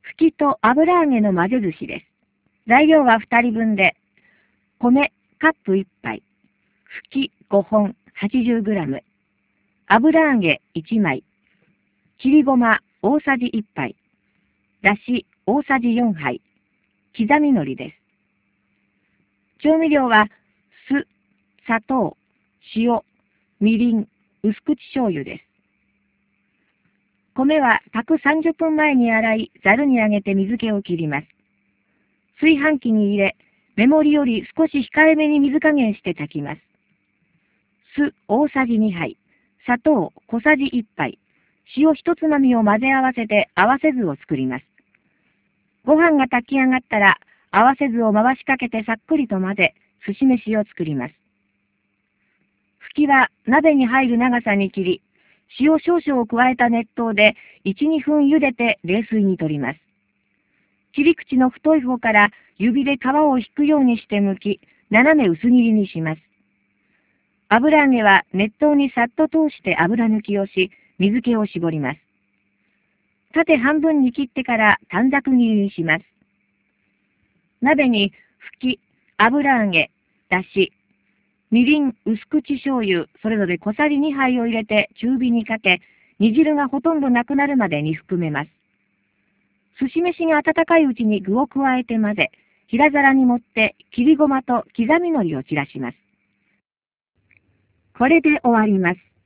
ふきと油揚げの混ぜ寿司です。材料は2人分で、米カップ1杯、ふき5本 80g、油揚げ1枚、切りごま大さじ1杯、だし大さじ4杯、刻み海苔です。調味料は酢、砂糖、塩、みりん、薄口醤油です。米は炊く30分前に洗い、ざるにあげて水気を切ります。炊飯器に入れ、目盛りより少し控えめに水加減して炊きます。酢大さじ2杯、砂糖小さじ1杯、塩1つまみを混ぜ合わせて合わせ酢を作ります。ご飯が炊き上がったら、合わせ酢を回しかけてさっくりと混ぜ、寿司飯を作ります。ふきは鍋に入る長さに切り、塩少々を加えた熱湯で1、2分茹でて冷水に取ります。切り口の太い方から指で皮を引くようにして剥き、斜め薄切りにします。油揚げは熱湯にさっと通して油抜きをし、水気を絞ります。縦半分に切ってから短冊切りにします。鍋にふき、油揚げ、だし、みりん、薄口醤油、それぞれ小さじ2杯を入れて中火にかけ、煮汁がほとんどなくなるまで煮含めます。寿司飯が温かいうちに具を加えて混ぜ、平皿に盛って切りごまと刻み海苔を散らします。これで終わります。